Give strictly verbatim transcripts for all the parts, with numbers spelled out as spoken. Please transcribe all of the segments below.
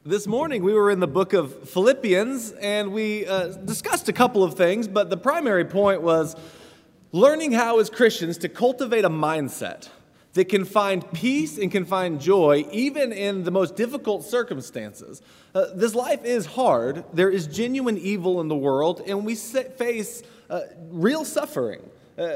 This morning we were in the book of Philippians and we uh, discussed a couple of things, but the primary point was learning how as Christians to cultivate a mindset that can find peace and can find joy even in the most difficult circumstances. Uh, this life is hard. There is genuine evil in the world and we face uh, real suffering. Uh,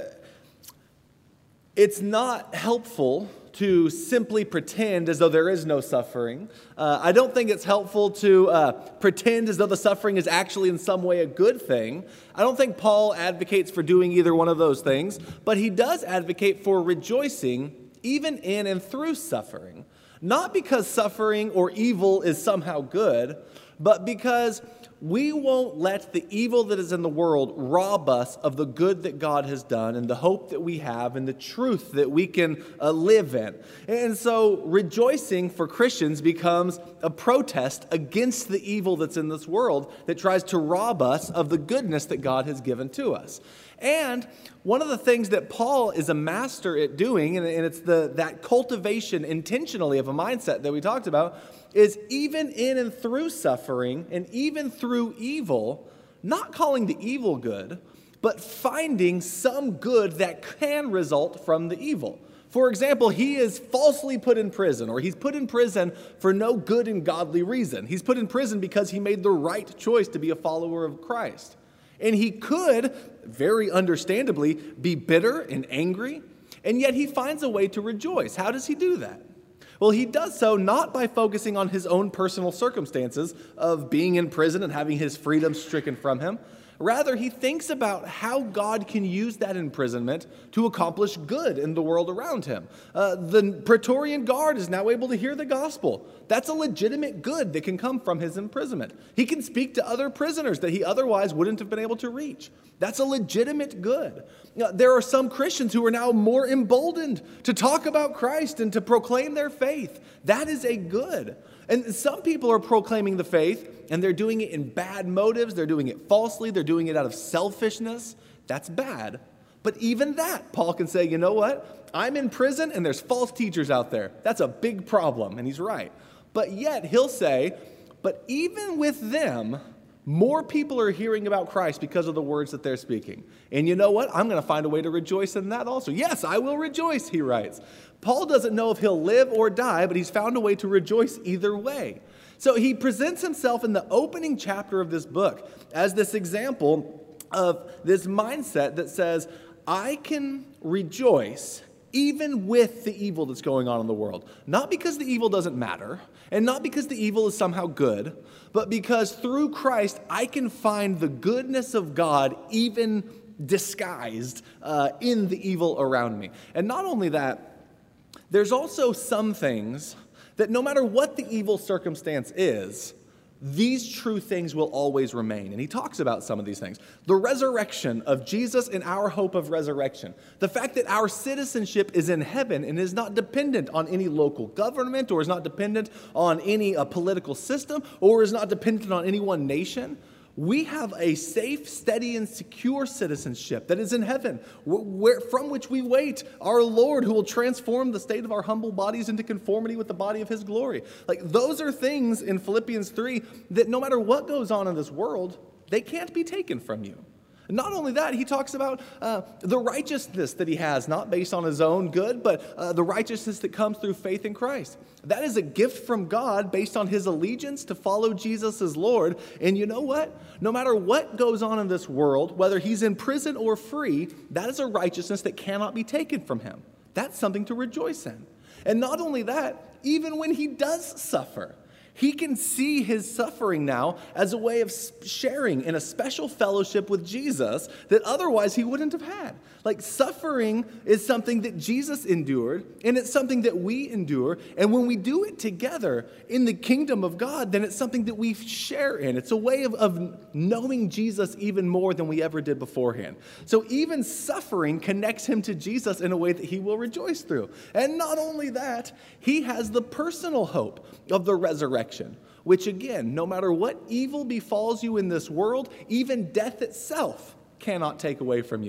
it's not helpful to simply pretend as though there is no suffering. Uh, I don't think it's helpful to uh, pretend as though the suffering is actually in some way a good thing. I don't think Paul advocates for doing either one of those things, but he does advocate for rejoicing even in and through suffering. Not because suffering or evil is somehow good, but because we won't let the evil that is in the world rob us of the good that God has done and the hope that we have and the truth that we can uh, live in. And so rejoicing for Christians becomes a protest against the evil that's in this world that tries to rob us of the goodness that God has given to us. And one of the things that Paul is a master at doing, and it's the that cultivation intentionally of a mindset that we talked about, is even in and through suffering and even through evil, not calling the evil good, but finding some good that can result from the evil. For example, he is falsely put in prison, or he's put in prison for no good and godly reason. He's put in prison because he made the right choice to be a follower of Christ. And he could, very understandably, be bitter and angry, and yet he finds a way to rejoice. How does he do that? Well, he does so not by focusing on his own personal circumstances of being in prison and having his freedom stricken from him. Rather, he thinks about how God can use that imprisonment to accomplish good in the world around him. Uh, the Praetorian Guard is now able to hear the gospel. That's a legitimate good that can come from his imprisonment. He can speak to other prisoners that he otherwise wouldn't have been able to reach. That's a legitimate good. Now, there are some Christians who are now more emboldened to talk about Christ and to proclaim their faith. That is a good. And some people are proclaiming the faith, and they're doing it in bad motives. They're doing it falsely. They're doing it out of selfishness. That's bad. But even that, Paul can say, you know what? I'm in prison, and there's false teachers out there. That's a big problem, and he's right. But yet, he'll say, but even with them, more people are hearing about Christ because of the words that they're speaking. And you know what? I'm going to find a way to rejoice in that also. Yes, I will rejoice, he writes. Paul doesn't know if he'll live or die, but he's found a way to rejoice either way. So he presents himself in the opening chapter of this book as this example of this mindset that says, I can rejoice even with the evil that's going on in the world. Not because the evil doesn't matter, and not because the evil is somehow good, but because through Christ, I can find the goodness of God even disguised uh, in the evil around me. And not only that, there's also some things that no matter what the evil circumstance is, these true things will always remain. And he talks about some of these things. The resurrection of Jesus and our hope of resurrection. The fact that our citizenship is in heaven and is not dependent on any local government or is not dependent on any uh, political system or is not dependent on any one nation. We have a safe, steady, and secure citizenship that is in heaven, where, from which we wait our Lord who will transform the state of our humble bodies into conformity with the body of his glory. Like, those are things in Philippians three that no matter what goes on in this world, they can't be taken from you. Not only that, he talks about uh, the righteousness that he has, not based on his own good, but uh, the righteousness that comes through faith in Christ. That is a gift from God based on his allegiance to follow Jesus as Lord. And you know what? No matter what goes on in this world, whether he's in prison or free, that is a righteousness that cannot be taken from him. That's something to rejoice in. And not only that, even when he does suffer, he can see his suffering now as a way of sharing in a special fellowship with Jesus that otherwise he wouldn't have had. Like, suffering is something that Jesus endured, and it's something that we endure. And when we do it together in the kingdom of God, then it's something that we share in. It's a way of, of knowing Jesus even more than we ever did beforehand. So even suffering connects him to Jesus in a way that he will rejoice through. And not only that, he has the personal hope of the resurrection, which again, no matter what evil befalls you in this world, even death itself cannot take away from you.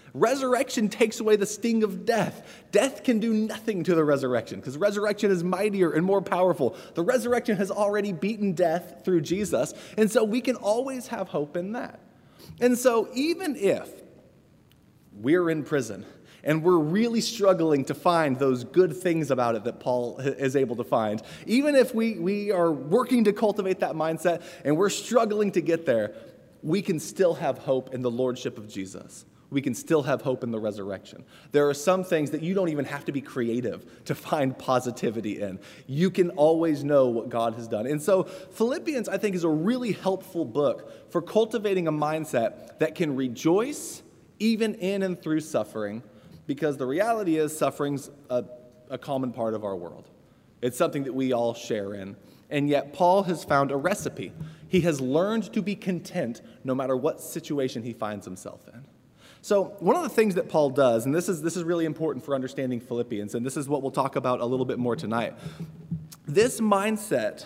Resurrection takes away the sting of death. Death can do nothing to the resurrection because resurrection is mightier and more powerful. The resurrection has already beaten death through Jesus, and so we can always have hope in that. And so even if we're in prison and we're really struggling to find those good things about it that Paul is able to find, even if we, we are working to cultivate that mindset and we're struggling to get there, we can still have hope in the lordship of Jesus. We can still have hope in the resurrection. There are some things that you don't even have to be creative to find positivity in. You can always know what God has done. And so Philippians, I think, is a really helpful book for cultivating a mindset that can rejoice even in and through suffering, because the reality is suffering's a, a common part of our world. It's something that we all share in. And yet Paul has found a recipe. He has learned to be content no matter what situation he finds himself in. So one of the things that Paul does, and this is, this is really important for understanding Philippians, and this is what we'll talk about a little bit more tonight. This mindset,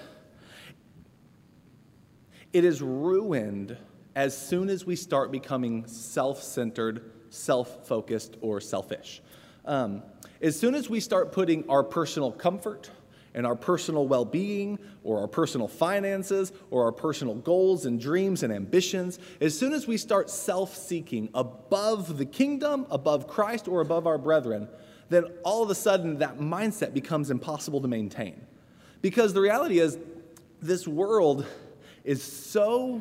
it is ruined as soon as we start becoming self-centered, self-focused, or selfish. Um, as soon as we start putting our personal comfort and our personal well-being or our personal finances or our personal goals and dreams and ambitions, as soon as we start self-seeking above the kingdom, above Christ, or above our brethren, then all of a sudden that mindset becomes impossible to maintain. Because the reality is, this world is so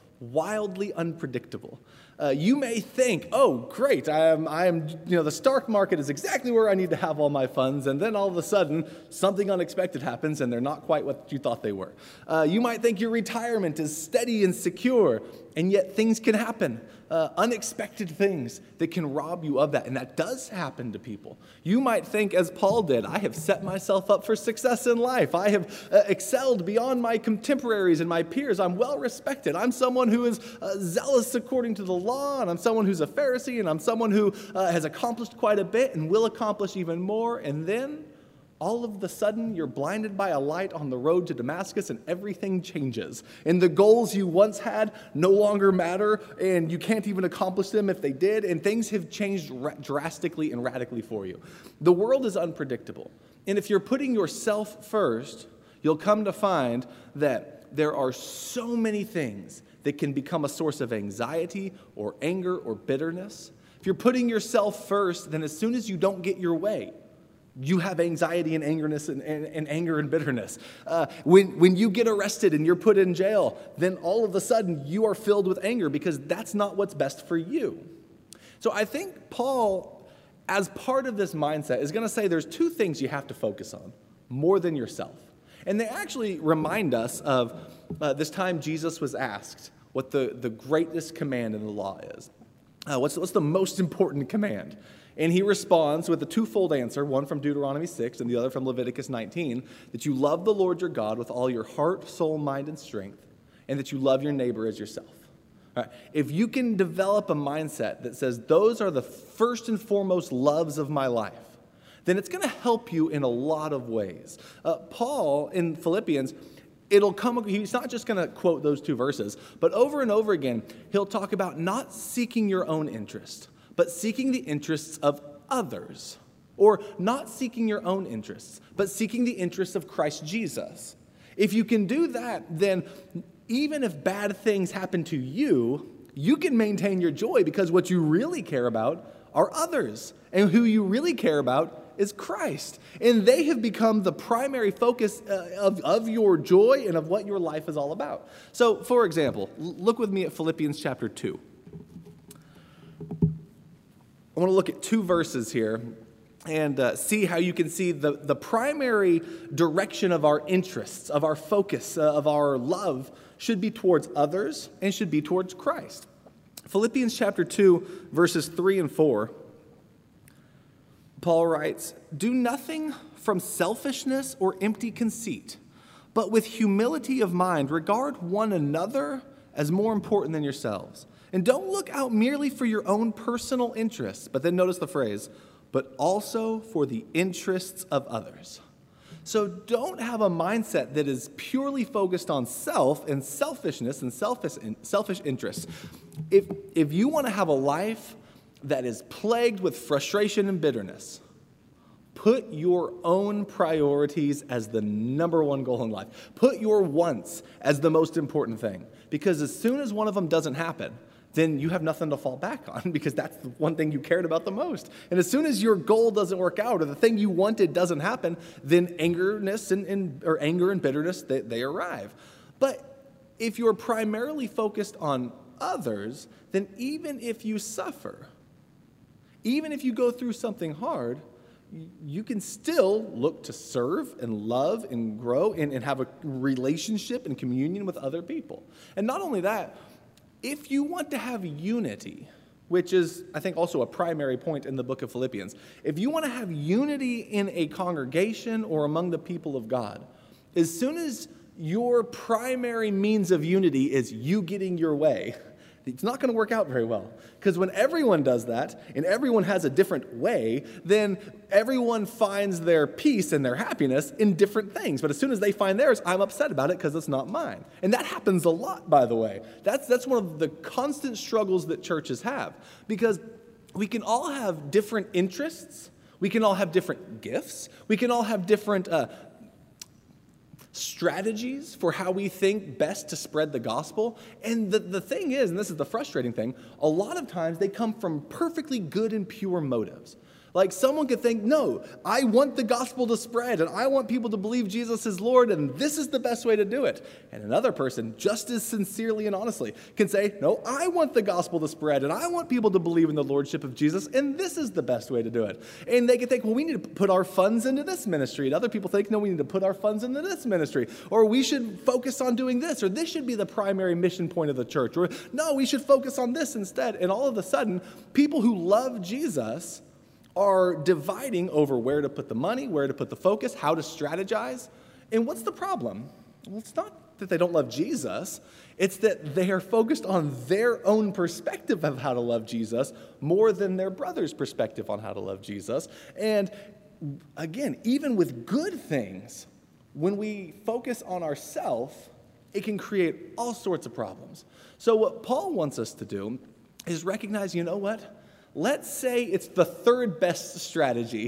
wildly unpredictable. Uh, you may think, oh, great, I am, I am, you know, the stock market is exactly where I need to have all my funds, and then all of a sudden, something unexpected happens, and they're not quite what you thought they were. Uh, you might think your retirement is steady and secure, and yet things can happen, uh, unexpected things that can rob you of that, and that does happen to people. You might think, as Paul did, I have set myself up for success in life. I have uh, excelled beyond my contemporaries and my peers. I'm well respected. I'm someone who is uh, zealous according to the law, and I'm someone who's a Pharisee, and I'm someone who uh, has accomplished quite a bit and will accomplish even more, and then all of a sudden, you're blinded by a light on the road to Damascus, and everything changes. And the goals you once had no longer matter, and you can't even accomplish them if they did, and things have changed ra- drastically and radically for you. The world is unpredictable. And if you're putting yourself first, you'll come to find that there are so many things that can become a source of anxiety or anger or bitterness. If you're putting yourself first, then as soon as you don't get your way, you have anxiety and angerness and, and, and anger and bitterness. Uh, when, when you get arrested and you're put in jail, then all of a sudden you are filled with anger because that's not what's best for you. So I think Paul, as part of this mindset, is going to say there's two things you have to focus on more than yourself. And they actually remind us of uh, this time Jesus was asked what the, the greatest command in the law is. Uh, what's, what's the most important command? And he responds with a twofold answer, one from Deuteronomy six and the other from Leviticus nineteen, that you love the Lord your God with all your heart, soul, mind, and strength, and that you love your neighbor as yourself. All right. If you can develop a mindset that says those are the first and foremost loves of my life, then it's going to help you in a lot of ways. Uh, Paul in Philippians, it'll come, he's not just going to quote those two verses, but over and over again, he'll talk about not seeking your own interest, but seeking the interests of others. Or not seeking your own interests, but seeking the interests of Christ Jesus. If you can do that, then even if bad things happen to you, you can maintain your joy because what you really care about are others. And who you really care about is Christ. And they have become the primary focus uh, of, of your joy and of what your life is all about. So, for example, look with me at Philippians chapter two. I want to look at two verses here and uh, see how you can see the, the primary direction of our interests, of our focus, uh, of our love should be towards others and should be towards Christ. Philippians chapter two, verses three and four, Paul writes, "Do nothing from selfishness or empty conceit, but with humility of mind regard one another as more important than yourselves. And don't look out merely for your own personal interests," but then notice the phrase, "but also for the interests of others." So don't have a mindset that is purely focused on self and selfishness and selfish, selfish interests. If, if you want to have a life that is plagued with frustration and bitterness, put your own priorities as the number one goal in life. Put your wants as the most important thing. Because as soon as one of them doesn't happen, then you have nothing to fall back on because that's the one thing you cared about the most. And as soon as your goal doesn't work out or the thing you wanted doesn't happen, then angerness and, and or anger and bitterness, they, they arrive. But if you're primarily focused on others, then even if you suffer, even if you go through something hard, you can still look to serve and love and grow and, and have a relationship and communion with other people. And not only that, if you want to have unity, which is, I think, also a primary point in the book of Philippians, if you want to have unity in a congregation or among the people of God, as soon as your primary means of unity is you getting your way, it's not going to work out very well. Because when everyone does that, and everyone has a different way, then everyone finds their peace and their happiness in different things. But as soon as they find theirs, I'm upset about it because it's not mine. And that happens a lot, by the way. That's, that's one of the constant struggles that churches have. Because we can all have different interests. We can all have different gifts. We can all have different uh, strategies for how we think best to spread the gospel. And the, the thing is, and this is the frustrating thing, a lot of times they come from perfectly good and pure motives. Like someone could think, no, I want the gospel to spread and I want people to believe Jesus is Lord and this is the best way to do it. And another person, just as sincerely and honestly, can say, no, I want the gospel to spread and I want people to believe in the lordship of Jesus and this is the best way to do it. And they can think, well, we need to put our funds into this ministry. And other people think, no, we need to put our funds into this ministry. Or we should focus on doing this. Or this should be the primary mission point of the church. Or no, we should focus on this instead. And all of a sudden, people who love Jesus are dividing over where to put the money, where to put the focus, how to strategize. And what's the problem? Well, it's not that they don't love Jesus. It's that they are focused on their own perspective of how to love Jesus more than their brother's perspective on how to love Jesus. And again, even with good things, when we focus on ourselves, it can create all sorts of problems. So what Paul wants us to do is recognize, you know what? Let's say it's the third best strategy,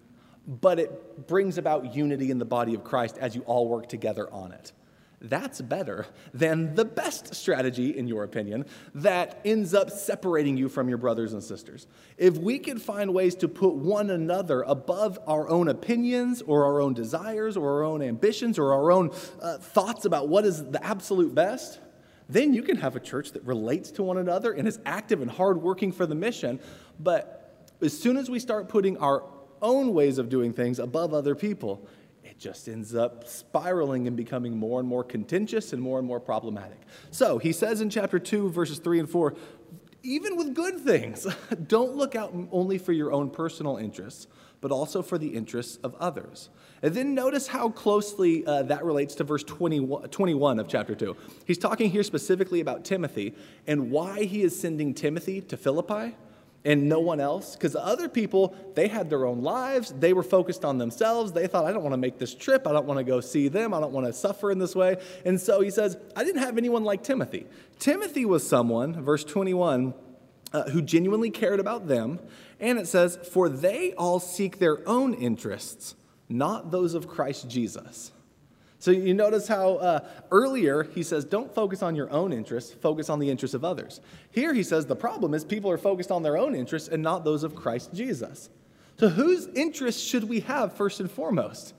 but it brings about unity in the body of Christ as you all work together on it. That's better than the best strategy, in your opinion, that ends up separating you from your brothers and sisters. If we can find ways to put one another above our own opinions or our own desires or our own ambitions or our own uh, thoughts about what is the absolute best, then you can have a church that relates to one another and is active and hardworking for the mission. But as soon as we start putting our own ways of doing things above other people, it just ends up spiraling and becoming more and more contentious and more and more problematic. So he says in chapter two, verses three and four, even with good things, don't look out only for your own personal interests, but also for the interests of others. And then notice how closely uh, that relates to verse twenty-one, twenty-one of chapter two. He's talking here specifically about Timothy and why he is sending Timothy to Philippi and no one else. Because other people, they had their own lives. They were focused on themselves. They thought, I don't want to make this trip. I don't want to go see them. I don't want to suffer in this way. And so he says, I didn't have anyone like Timothy. Timothy was someone, verse twenty-one, uh, who genuinely cared about them. And it says, for they all seek their own interests, not those of Christ Jesus. So you notice how uh, earlier he says, don't focus on your own interests, focus on the interests of others. Here he says the problem is people are focused on their own interests and not those of Christ Jesus. So whose interests should we have first and foremost?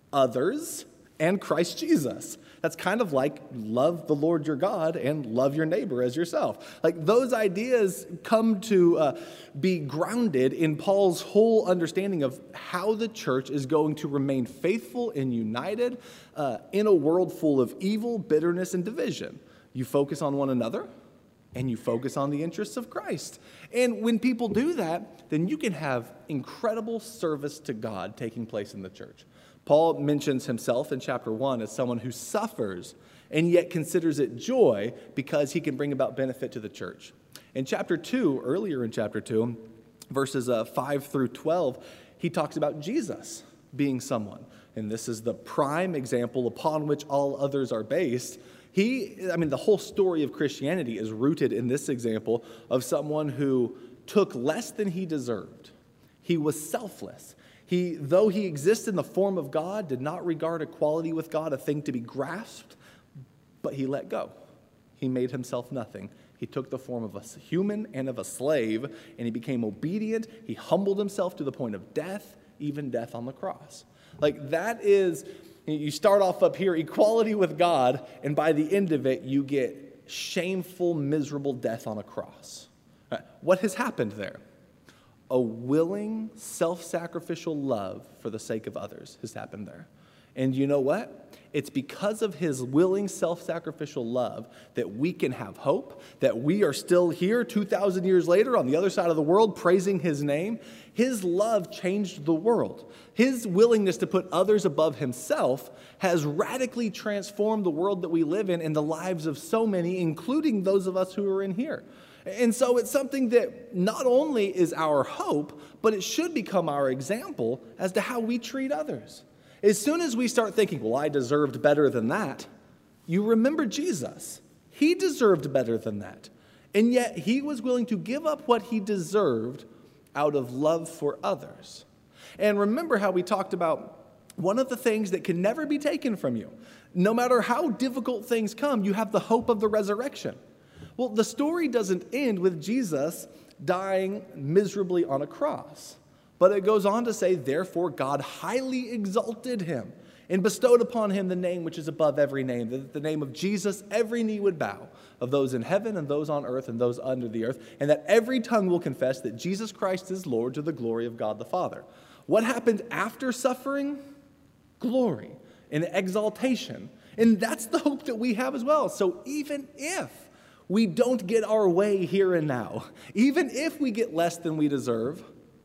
Others and Christ Jesus. That's kind of like love the Lord your God and love your neighbor as yourself. Like those ideas come to uh, be grounded in Paul's whole understanding of how the church is going to remain faithful and united uh, in a world full of evil, bitterness, and division. You focus on one another and you focus on the interests of Christ. And when people do that, then you can have incredible service to God taking place in the church. Paul mentions himself in chapter one as someone who suffers and yet considers it joy because he can bring about benefit to the church. In chapter two, earlier in chapter two, verses uh, five through twelve, he talks about Jesus being someone. And this is the prime example upon which all others are based. He, I mean, the whole story of Christianity is rooted in this example of someone who took less than he deserved. He was selfless. He, though he exists in the form of God, did not regard equality with God a thing to be grasped, but he let go. He made himself nothing. He took the form of a human and of a slave, and he became obedient. He humbled himself to the point of death, even death on the cross. Like, that is, you start off up here, equality with God, and by the end of it, you get shameful, miserable death on a cross. What has happened there? A willing, self-sacrificial love for the sake of others has happened there. And you know what? It's because of his willing, self-sacrificial love that we can have hope, that we are still here two thousand years later on the other side of the world praising his name. His love changed the world. His willingness to put others above himself has radically transformed the world that we live in and the lives of so many, including those of us who are in here. And so it's something that not only is our hope, but it should become our example as to how we treat others. As soon as we start thinking, well, I deserved better than that, you remember Jesus. He deserved better than that. And yet he was willing to give up what he deserved out of love for others. And remember how we talked about one of the things that can never be taken from you. No matter how difficult things come, you have the hope of the resurrection. Well, the story doesn't end with Jesus dying miserably on a cross. But it goes on to say, therefore God highly exalted him and bestowed upon him the name which is above every name. That the name of Jesus, every knee would bow, of those in heaven and those on earth and those under the earth, and that every tongue will confess that Jesus Christ is Lord to the glory of God the Father. What happened after suffering? Glory and exaltation. And that's the hope that we have as well. So even if we don't get our way here and now, even if we get less than we deserve,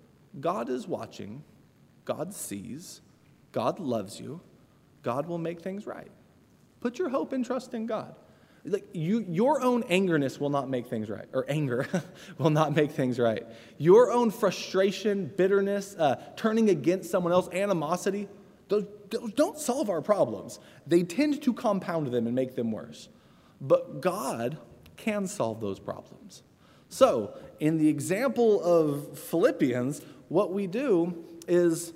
God is watching, God sees, God loves you, God will make things right. Put your hope and trust in God. Like you, your own angerness will not make things right, or anger will not make things right. Your own frustration, bitterness, uh, turning against someone else, animosity, those, those don't solve our problems. They tend to compound them and make them worse. But God can solve those problems. So, in the example of Philippians, what we do is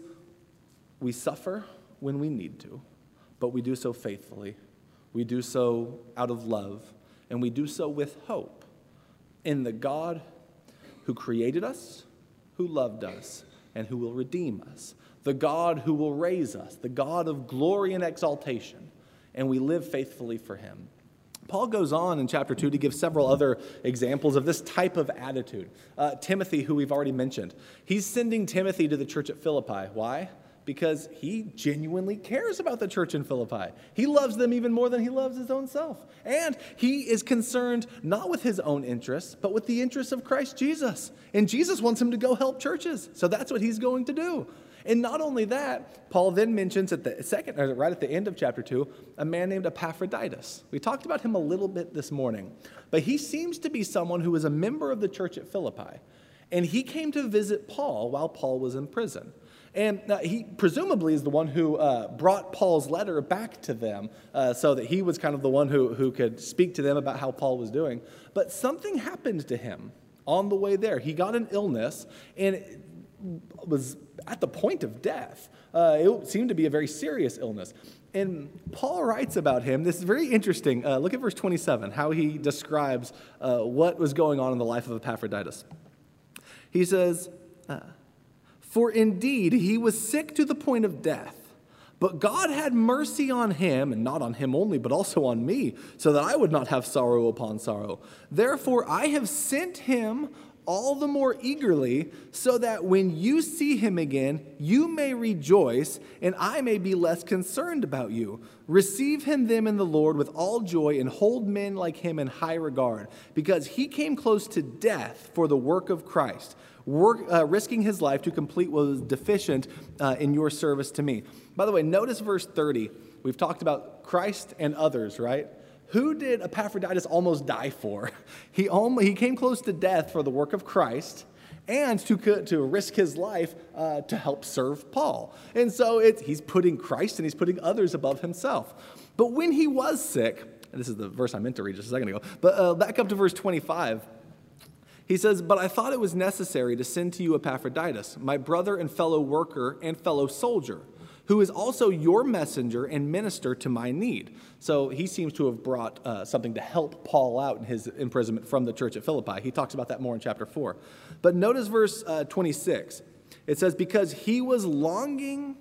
we suffer when we need to, but we do so faithfully. We do so out of love, and we do so with hope in the God who created us, who loved us, and who will redeem us. The God who will raise us, the God of glory and exaltation, and we live faithfully for him. Paul goes on in chapter two to give several other examples of this type of attitude. Uh, Timothy, who we've already mentioned, he's sending Timothy to the church at Philippi. Why? Because he genuinely cares about the church in Philippi. He loves them even more than he loves his own self. And he is concerned not with his own interests, but with the interests of Christ Jesus. And Jesus wants him to go help churches. So that's what he's going to do. And not only that, Paul then mentions at the second, or right at the end of chapter two, a man named Epaphroditus. We talked about him a little bit this morning, but he seems to be someone who was a member of the church at Philippi. And he came to visit Paul while Paul was in prison. And uh, he presumably is the one who uh, brought Paul's letter back to them uh, so that he was kind of the one who, who could speak to them about how Paul was doing. But something happened to him on the way there. He got an illness and it was at the point of death. Uh, it seemed to be a very serious illness. And Paul writes about him. This is very interesting. Uh, look at verse twenty-seven, how he describes uh, what was going on in the life of Epaphroditus. He says, uh, for indeed he was sick to the point of death, but God had mercy on him, and not on him only, but also on me, so that I would not have sorrow upon sorrow. Therefore I have sent him all the more eagerly, so that when you see him again, you may rejoice, and I may be less concerned about you. Receive him then in the Lord with all joy, and hold men like him in high regard, because he came close to death for the work of Christ, work, uh, risking his life to complete what was deficient uh, in your service to me. By the way, notice verse thirty. We've talked about Christ and others, right? Who did Epaphroditus almost die for? He, almost, he came close to death for the work of Christ and to, to risk his life uh, to help serve Paul. And so it's, he's putting Christ and he's putting others above himself. But when he was sick, and this is the verse I meant to read just a second ago, but uh, back up to verse twenty-five, He says, "But I thought it was necessary to send to you Epaphroditus, my brother and fellow worker and fellow soldier, who is also your messenger and minister to my need." So he seems to have brought uh, something to help Paul out in his imprisonment from the church at Philippi. He talks about that more in chapter four. But notice verse uh, twenty-six. It says, "Because he was longing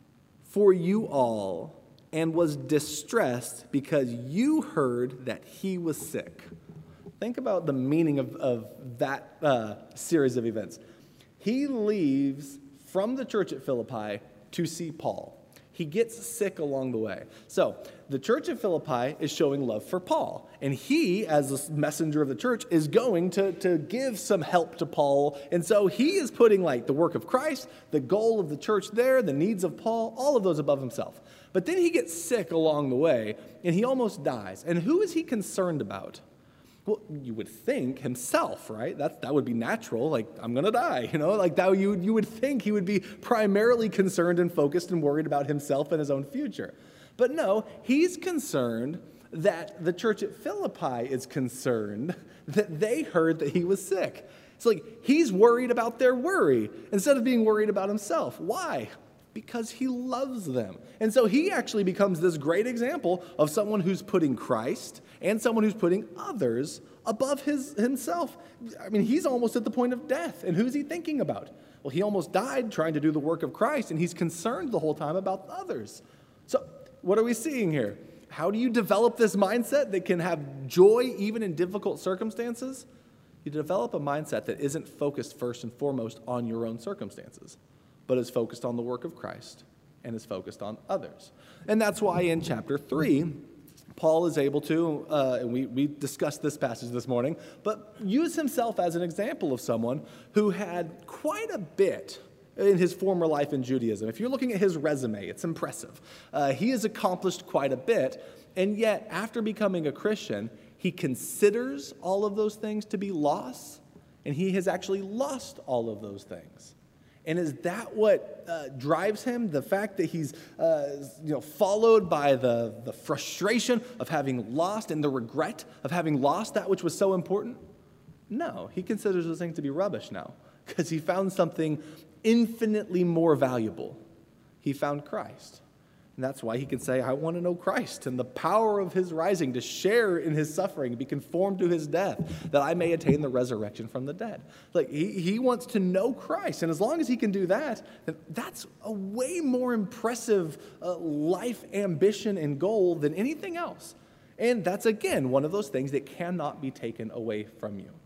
for you all and was distressed because you heard that he was sick." Think about the meaning of, of that uh, series of events. He leaves from the church at Philippi to see Paul. He gets sick along the way. So the church at Philippi is showing love for Paul. And he, as a messenger of the church, is going to, to give some help to Paul. And so he is putting like the work of Christ, the goal of the church there, the needs of Paul, all of those above himself. But then he gets sick along the way, and he almost dies. And who is he concerned about? Well, you would think himself, right? That, that would be natural. Like, I'm going to die, you know? Like, that you, you would think he would be primarily concerned and focused and worried about himself and his own future. But no, he's concerned that the church at Philippi is concerned that they heard that he was sick. It's like he's worried about their worry instead of being worried about himself. Why? Because he loves them. And so he actually becomes this great example of someone who's putting Christ and someone who's putting others above his himself. I mean, he's almost at the point of death. And who's he thinking about? Well, he almost died trying to do the work of Christ, and he's concerned the whole time about others. So what are we seeing here? How do you develop this mindset that can have joy even in difficult circumstances? You develop a mindset that isn't focused first and foremost on your own circumstances, but is focused on the work of Christ and is focused on others. And that's why in chapter three, Paul is able to, uh, and we, we discussed this passage this morning, but use himself as an example of someone who had quite a bit in his former life in Judaism. If you're looking at his resume, it's impressive. Uh, he has accomplished quite a bit, and yet after becoming a Christian, he considers all of those things to be loss, and he has actually lost all of those things. And is that what uh, drives him? The fact that he's uh, you know, followed by the, the frustration of having lost and the regret of having lost that which was so important? No, he considers those things to be rubbish now because he found something infinitely more valuable. He found Christ. And that's why he can say, I want to know Christ and the power of his rising, to share in his suffering, be conformed to his death, that I may attain the resurrection from the dead. Like he, he wants to know Christ. And as long as he can do that, then that's a way more impressive uh, life ambition and goal than anything else. And that's, again, one of those things that cannot be taken away from you.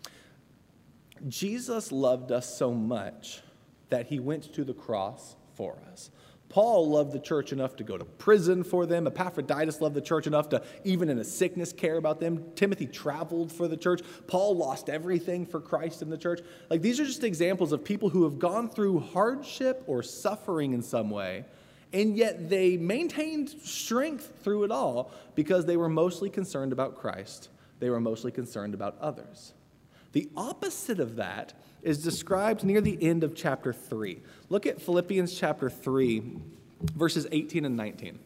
Jesus loved us so much that he went to the cross for us. Paul loved the church enough to go to prison for them. Epaphroditus loved the church enough to, even in a sickness, care about them. Timothy traveled for the church. Paul lost everything for Christ in the church. Like, these are just examples of people who have gone through hardship or suffering in some way, and yet they maintained strength through it all because they were mostly concerned about Christ. They were mostly concerned about others. The opposite of that is described near the end of chapter three. Look at Philippians chapter three, verses eighteen and nineteen.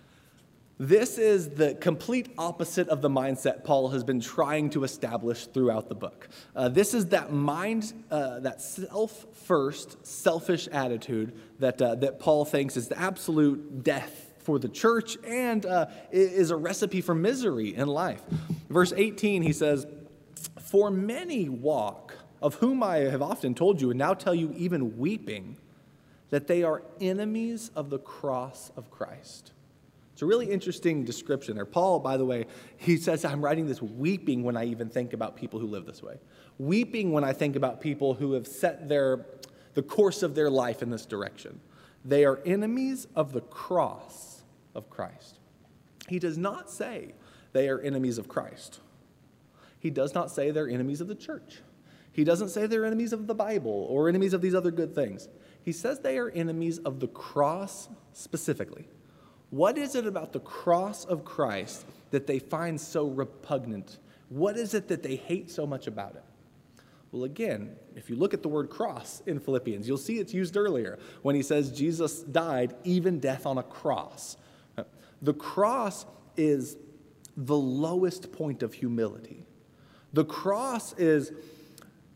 This is the complete opposite of the mindset Paul has been trying to establish throughout the book. Uh, this is that mind, uh, that self-first, selfish attitude that, uh, that Paul thinks is the absolute death for the church and uh, is a recipe for misery in life. Verse eighteen, he says, "For many walk, of whom I have often told you, and now tell you even weeping, that they are enemies of the cross of Christ." It's a really interesting description there. Paul, by the way, he says, I'm writing this weeping when I even think about people who live this way. Weeping when I think about people who have set their, the course of their life in this direction. They are enemies of the cross of Christ. He does not say they are enemies of Christ. He does not say they're enemies of the church. He doesn't say they're enemies of the Bible or enemies of these other good things. He says they are enemies of the cross specifically. What is it about the cross of Christ that they find so repugnant? What is it that they hate so much about it? Well, again, if you look at the word cross in Philippians, you'll see it's used earlier when he says Jesus died, even death on a cross. The cross is the lowest point of humility. The cross is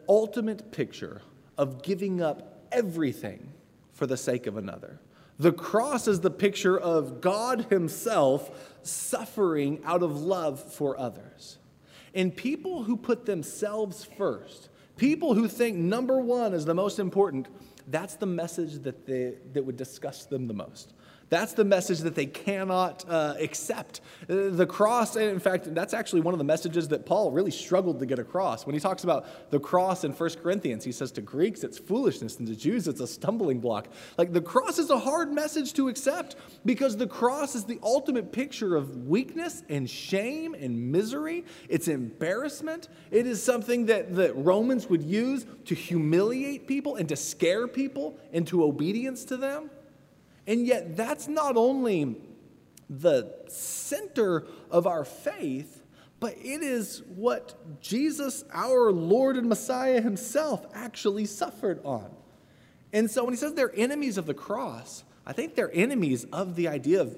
ultimate picture of giving up everything for the sake of another. The cross is the picture of God himself suffering out of love for others. And people who put themselves first, people who think number one is the most important, that's the message that they, that would disgust them the most. That's the message that they cannot uh, accept. The cross, and in fact, that's actually one of the messages that Paul really struggled to get across. When he talks about the cross in First Corinthians, he says to Greeks it's foolishness and to Jews it's a stumbling block. Like the cross is a hard message to accept because the cross is the ultimate picture of weakness and shame and misery. It's embarrassment. It is something that the Romans would use to humiliate people and to scare people into obedience to them. And yet that's not only the center of our faith, but it is what Jesus, our Lord and Messiah himself, actually suffered on. And so when he says they're enemies of the cross, I think they're enemies of the idea of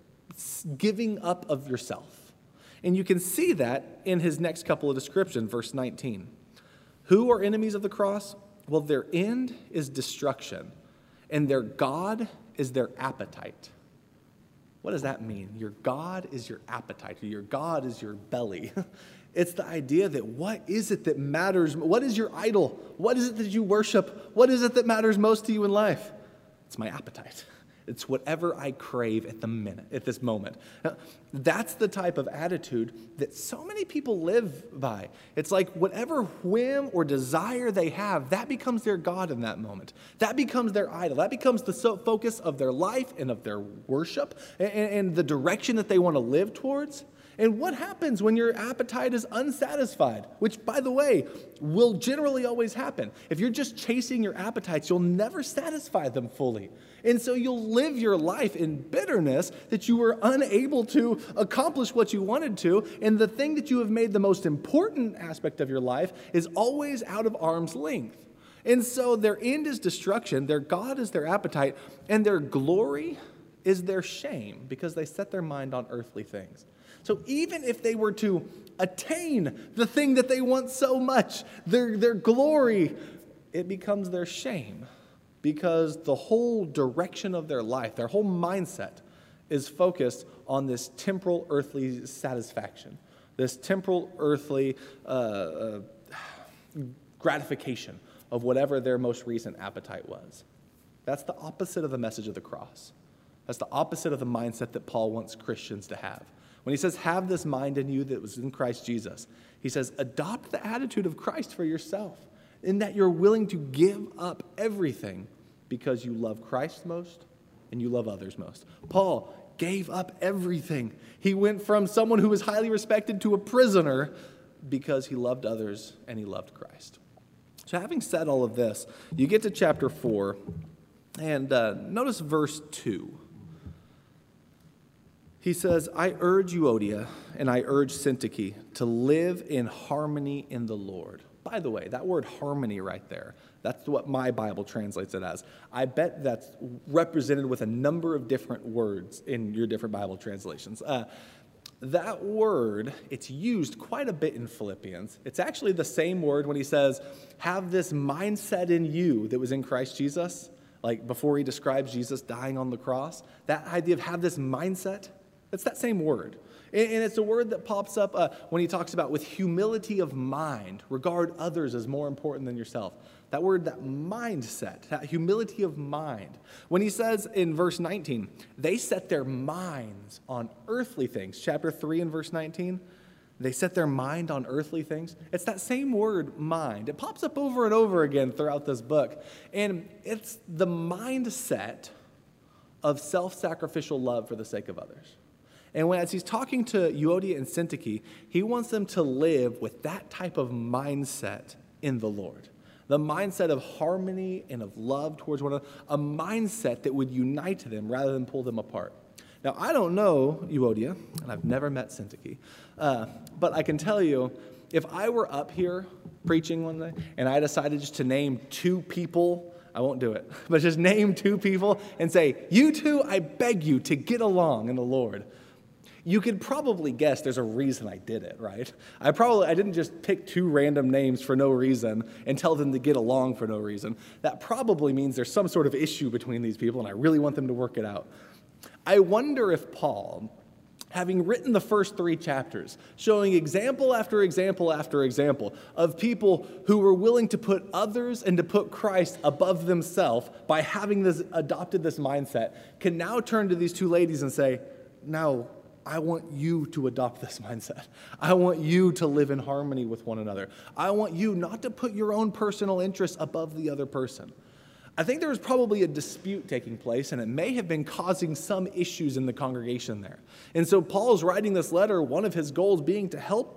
giving up of yourself. And you can see that in his next couple of descriptions, verse nineteen. Who are enemies of the cross? Well, their end is destruction, and their God is their appetite. What does that mean? Your God is your appetite. Your God is your belly. It's the idea that what is it that matters? What is your idol? What is it that you worship? What is it that matters most to you in life? It's my appetite. It's whatever I crave at the minute, at this moment. That's the type of attitude that so many people live by. It's like whatever whim or desire they have, that becomes their God in that moment. That becomes their idol. That becomes the focus of their life and of their worship and, and the direction that they want to live towards. And what happens when your appetite is unsatisfied? Which, by the way, will generally always happen. If you're just chasing your appetites, you'll never satisfy them fully. And so you'll live your life in bitterness that you were unable to accomplish what you wanted to. And the thing that you have made the most important aspect of your life is always out of arm's length. And so their end is destruction, their God is their appetite, and their glory is their shame because they set their mind on earthly things. So even if they were to attain the thing that they want so much, their, their glory, it becomes their shame because the whole direction of their life, their whole mindset is focused on this temporal earthly satisfaction, this temporal earthly uh, uh, gratification of whatever their most recent appetite was. That's the opposite of the message of the cross. That's the opposite of the mindset that Paul wants Christians to have. When he says, have this mind in you that was in Christ Jesus, he says, adopt the attitude of Christ for yourself, in that you're willing to give up everything because you love Christ most and you love others most. Paul gave up everything. He went from someone who was highly respected to a prisoner because he loved others and he loved Christ. So having said all of this, you get to chapter four, and uh, notice verse two. He says, I urge Euodia and I urge Syntyche to live in harmony in the Lord. By the way, that word harmony right there, that's what my Bible translates it as. I bet that's represented with a number of different words in your different Bible translations. Uh, that word, it's used quite a bit in Philippians. It's actually the same word when he says, have this mindset in you that was in Christ Jesus, like before he describes Jesus dying on the cross. That idea of have this mindset, it's that same word. And it's a word that pops up uh, when he talks about with humility of mind, regard others as more important than yourself. That word, that mindset, that humility of mind. When he says in verse nineteen, they set their minds on earthly things. Chapter three and verse nineteen, they set their mind on earthly things. It's that same word, mind. It pops up over and over again throughout this book. And it's the mindset of self-sacrificial love for the sake of others. And when, as he's talking to Euodia and Syntyche, he wants them to live with that type of mindset in the Lord. The mindset of harmony and of love towards one another, a mindset that would unite them rather than pull them apart. Now, I don't know Euodia, and I've never met Syntyche, uh, but I can tell you, if I were up here preaching one day and I decided just to name two people, I won't do it, but just name two people and say, you two, I beg you to get along in the Lord. You could probably guess there's a reason I did it, right? I probably I didn't just pick two random names for no reason and tell them to get along for no reason. That probably means there's some sort of issue between these people, and I really want them to work it out. I wonder if Paul, having written the first three chapters, showing example after example after example of people who were willing to put others and to put Christ above themselves by having this adopted this mindset, can now turn to these two ladies and say, no, I want you to adopt this mindset. I want you to live in harmony with one another. I want you not to put your own personal interests above the other person. I think there was probably a dispute taking place, and it may have been causing some issues in the congregation there. And so Paul's writing this letter, one of his goals being to help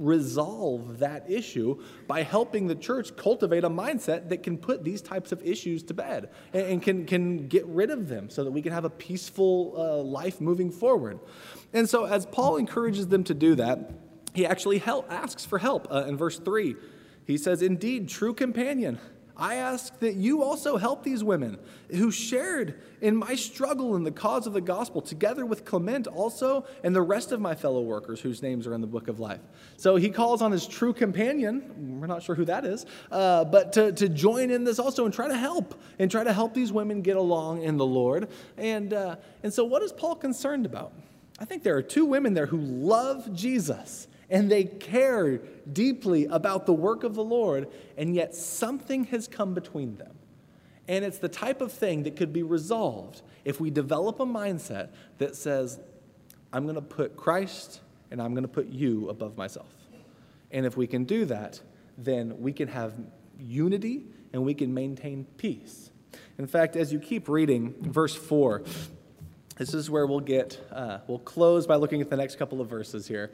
resolve that issue by helping the church cultivate a mindset that can put these types of issues to bed and, and can, can get rid of them so that we can have a peaceful uh, life moving forward. And so as Paul encourages them to do that, he actually help, asks for help. Uh, in verse three, he says, "Indeed, true companion, I ask that you also help these women who shared in my struggle in the cause of the gospel, together with Clement also and the rest of my fellow workers whose names are in the book of life." So he calls on his true companion, we're not sure who that is, uh, but to, to join in this also and try to help, and try to help these women get along in the Lord. And, uh, and so what is Paul concerned about? I think there are two women there who love Jesus, and they care deeply about the work of the Lord, and yet something has come between them. And it's the type of thing that could be resolved if we develop a mindset that says, I'm going to put Christ and I'm going to put you above myself. And if we can do that, then we can have unity and we can maintain peace. In fact, as you keep reading, verse four, this is where we'll get, uh, we'll close by looking at the next couple of verses here.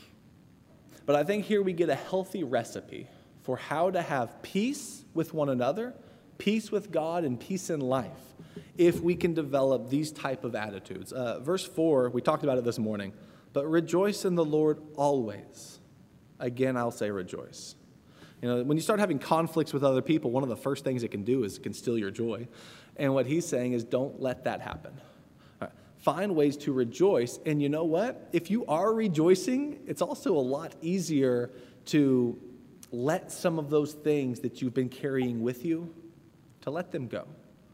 But I think here we get a healthy recipe for how to have peace with one another, peace with God, and peace in life if we can develop these type of attitudes. Uh, verse four, we talked about it this morning, but rejoice in the Lord always. Again, I'll say rejoice. You know, when you start having conflicts with other people, one of the first things it can do is it can steal your joy. And what he's saying is don't let that happen. All right. Find ways to rejoice. And you know what? If you are rejoicing, it's also a lot easier to let some of those things that you've been carrying with you, to let them go.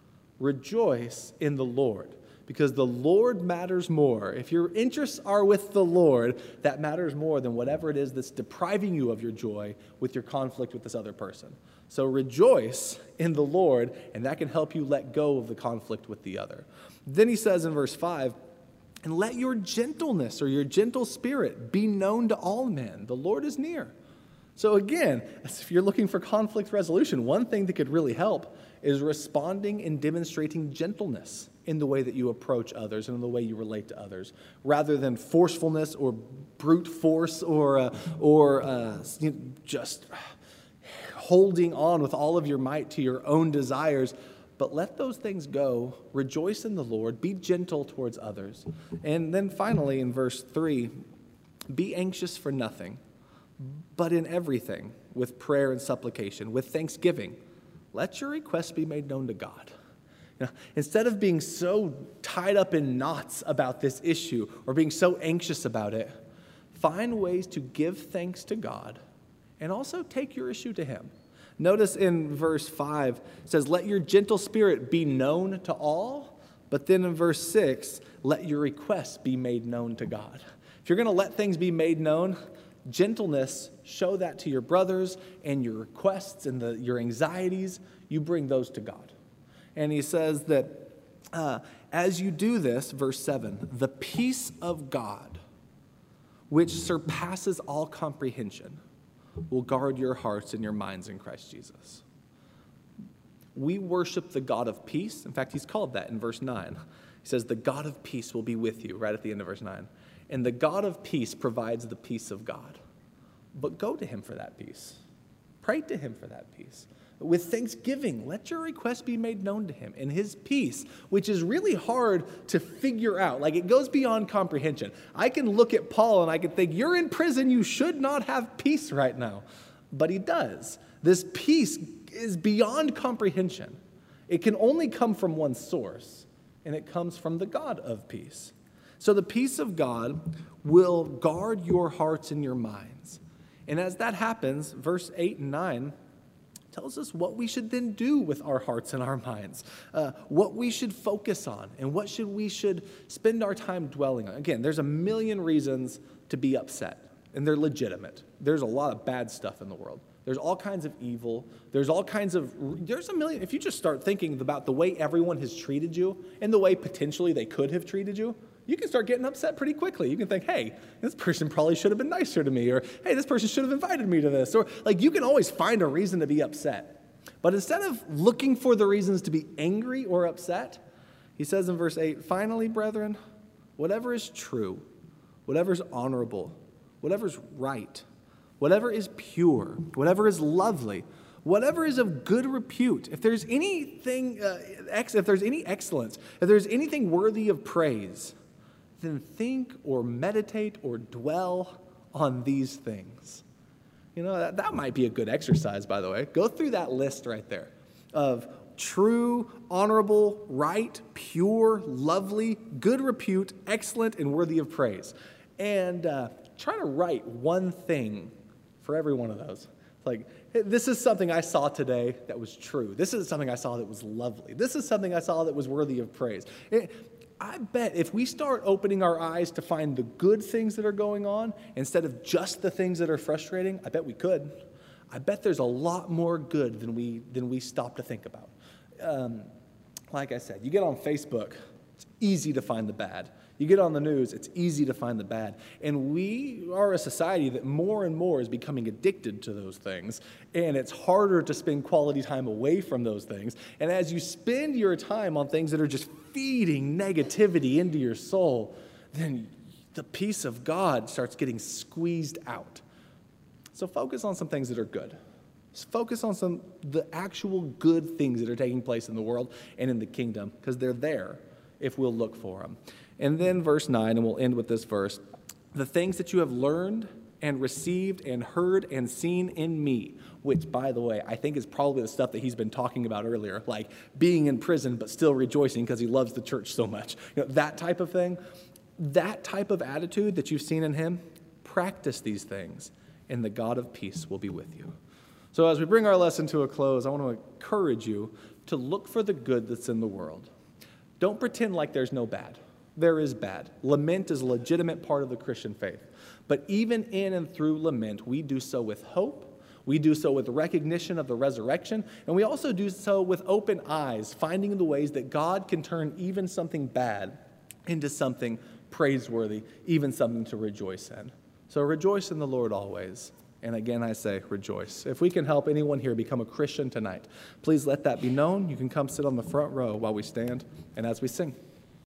Rejoice in the Lord, because the Lord matters more. If your interests are with the Lord, that matters more than whatever it is that's depriving you of your joy with your conflict with this other person. So rejoice in the Lord, and that can help you let go of the conflict with the other. Then he says in verse five, and let your gentleness or your gentle spirit be known to all men. The Lord is near. So again, if you're looking for conflict resolution, one thing that could really help is responding and demonstrating gentleness in the way that you approach others and in the way you relate to others, rather than forcefulness or brute force or, uh, or uh, you know, just holding on with all of your might to your own desires. But let those things go. Rejoice in the Lord. Be gentle towards others. And then finally in verse three, be anxious for nothing, but in everything, with prayer and supplication, with thanksgiving, let your requests be made known to God. You know, instead of being so tied up in knots about this issue or being so anxious about it, find ways to give thanks to God and also take your issue to Him. Notice in verse five, it says, let your gentle spirit be known to all. But then in verse six, let your requests be made known to God. If you're going to let things be made known, gentleness, show that to your brothers, and your requests and the, your anxieties, you bring those to God. And he says that uh, as you do this, verse seven, the peace of God, which surpasses all comprehension, will guard your hearts and your minds in Christ Jesus. We worship the God of peace. In fact, he's called that in verse nine. He says, the God of peace will be with you, right at the end of verse nine. And the God of peace provides the peace of God. But go to him for that peace. Pray to him for that peace. With thanksgiving, let your request be made known to him. And his peace, which is really hard to figure out, like it goes beyond comprehension. I can look at Paul and I can think, you're in prison, you should not have peace right now. But he does. This peace is beyond comprehension. It can only come from one source, and it comes from the God of peace. So the peace of God will guard your hearts and your minds. And as that happens, verse eight and nine tells us what we should then do with our hearts and our minds, uh, what we should focus on, and what should we should spend our time dwelling on. Again, there's a million reasons to be upset, and they're legitimate. There's a lot of bad stuff in the world. There's all kinds of evil. There's all kinds of, there's a million, if you just start thinking about the way everyone has treated you and the way potentially they could have treated you, you can start getting upset pretty quickly. You can think, hey, this person probably should have been nicer to me, or hey, this person should have invited me to this, or like you can always find a reason to be upset. But instead of looking for the reasons to be angry or upset, he says in verse eight, finally, brethren, whatever is true, whatever is honorable, whatever is right, whatever is pure, whatever is lovely, whatever is of good repute, if there's anything, uh, ex- if there's any excellence, if there's anything worthy of praise, then think or meditate or dwell on these things. You know, that, that might be a good exercise, by the way. Go through that list right there of true, honorable, right, pure, lovely, good repute, excellent, and worthy of praise. And uh, try to write one thing for every one of those. Like, hey, this is something I saw today that was true. This is something I saw that was lovely. This is something I saw that was worthy of praise. It, I bet if we start opening our eyes to find the good things that are going on instead of just the things that are frustrating, I bet we could. I bet there's a lot more good than we than we stop to think about. Um, like I said, you get on Facebook, it's easy to find the bad. You get on the news, it's easy to find the bad. And we are a society that more and more is becoming addicted to those things. And it's harder to spend quality time away from those things. And as you spend your time on things that are just feeding negativity into your soul, then the peace of God starts getting squeezed out. So focus on some things that are good. Focus on some the actual good things that are taking place in the world and in the kingdom, because they're there if we'll look for them. And then verse nine, and we'll end with this verse, the things that you have learned and received and heard and seen in me, which, by the way, I think is probably the stuff that he's been talking about earlier, like being in prison but still rejoicing because he loves the church so much. You know, that type of thing, that type of attitude that you've seen in him, practice these things, and the God of peace will be with you. So as we bring our lesson to a close, I want to encourage you to look for the good that's in the world. Don't pretend like there's no bad. There is bad. Lament is a legitimate part of the Christian faith. But even in and through lament, we do so with hope. We do so with recognition of the resurrection. And we also do so with open eyes, finding the ways that God can turn even something bad into something praiseworthy, even something to rejoice in. So rejoice in the Lord always. And again, I say rejoice. If we can help anyone here become a Christian tonight, please let that be known. You can come sit on the front row while we stand and as we sing.